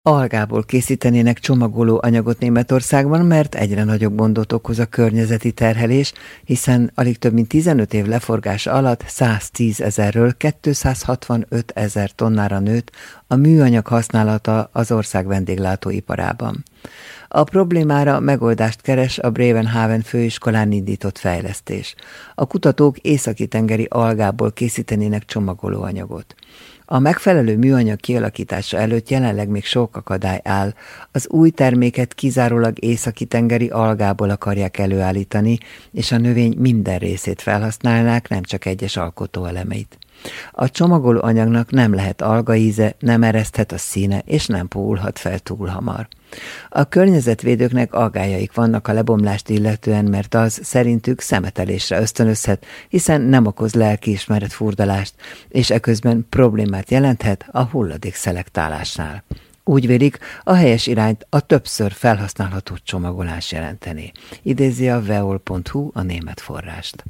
Algából készítenének csomagoló anyagot Németországban, mert egyre nagyobb gondot okoz a környezeti terhelés, hiszen alig több mint 15 év leforgása alatt 110 000-ről 265 000 tonnára nőtt a műanyag használata az ország vendéglátóiparában. A problémára megoldást keres a Brevenhaven főiskolán indított fejlesztés. A kutatók északi-tengeri algából készítenének csomagolóanyagot. A megfelelő műanyag kialakítása előtt jelenleg még sok akadály áll. Az új terméket kizárólag északi-tengeri algából akarják előállítani, és a növény minden részét felhasználnák, nem csak egyes alkotóelemeit. A csomagoló anyagnak nem lehet algaíze, nem ereszthet a színe, és nem puhulhat fel túl hamar. A környezetvédőknek aggályaik vannak a lebomlást illetően, mert az szerintük szemetelésre ösztönözhet, hiszen nem okoz lelkiismeret furdalást, és eközben problémát jelenthet a hulladék szelektálásnál. Úgy vélik, a helyes irányt a többször felhasználható csomagolás jelenteni. Idézi a veol.hu a német forrást.